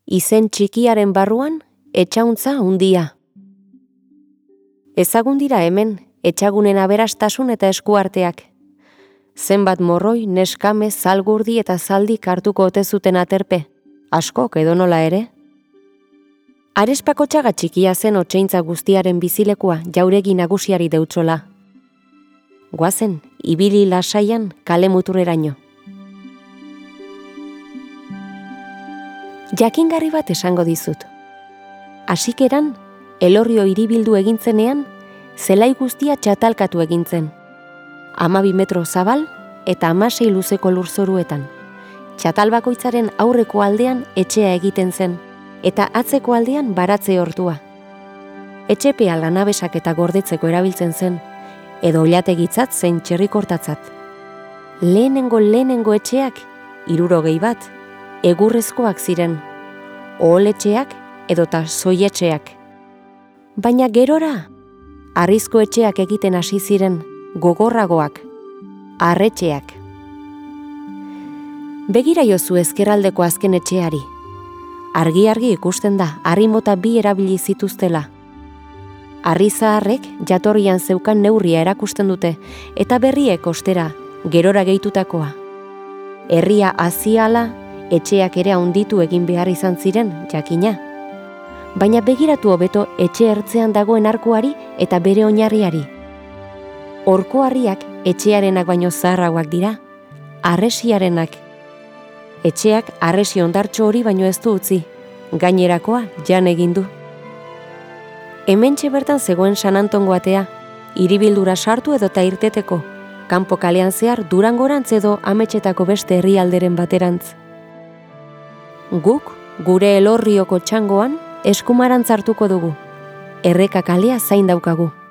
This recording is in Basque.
Izen txikiaren barruan, etxauntza hundia. Ezagun dira hemen, etxagunen aberastasun eta eskuarteak. Zenbat morroi, neskame, zalgurdi eta zaldik hartuko ote zuten aterpe, askok edonola ere. Arespakotxaga txikia zen otseintza guztiaren bizilekua jauregi nagusiari deutsola. Goazen, ibili lasaian kale muturreraino. Jakingarri bat esango dizut. Hasikeran, Elorrio hiribildu egintzenean, zelai guztia txatalkatu egintzen. 12 metro zabal eta 16 luzeko lurzoruetan. Txatal bakoitzaren aurreko aldean etxea egiten zen, eta atzeko aldean baratze hortua. Etxepea lanabesak eta gordetzeko erabiltzen zen, edo olategitzat zein txerrikortatzat. Lehenengo etxeak, 60 bat, egurrezkoak ziren, oholetxeak edota soietxeak. Baina gerora, harrizko etxeak egiten hasi ziren, gogorragoak, harretxeak. Begira jozu ezkerraldeko azken etxeari. Argi ikusten da, harri mota 2 erabili zituztela. Harri zaharrek jatorrian zeukan neurria erakusten dute, eta berriek ostera, gerora gehitutakoa. Herria haziala, etxeak ere handitu egin behar izan ziren, jakina. Baina begiratu hobeto etxe ertzean dagoen arkuari eta bere oinarriari. Horko harriak etxearenak baino zaharragoak dira, harresiarenak. Etxeak harresi ondartxo hori baino ez du utzi, gainerakoa jan egin du. Hementxe bertan zegoen San Antongo atea, hiribildura sartu edota irteteko, kanpo kalean zehar Durangorantz edo Ametxetako beste herrialderen baterantz. Guk, gure Elorrioko txangoan, eskumarantz hartuko dugu. Erreka kalea zain daukagu.